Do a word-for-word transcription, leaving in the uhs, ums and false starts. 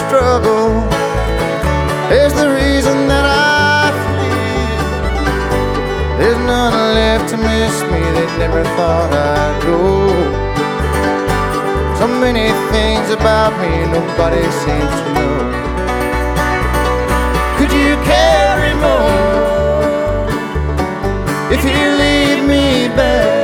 struggle is the reason that I flee. There's none left to miss me, they never thought I'd go. So many things about me nobody seems to know. Could you carry more if you leave me back?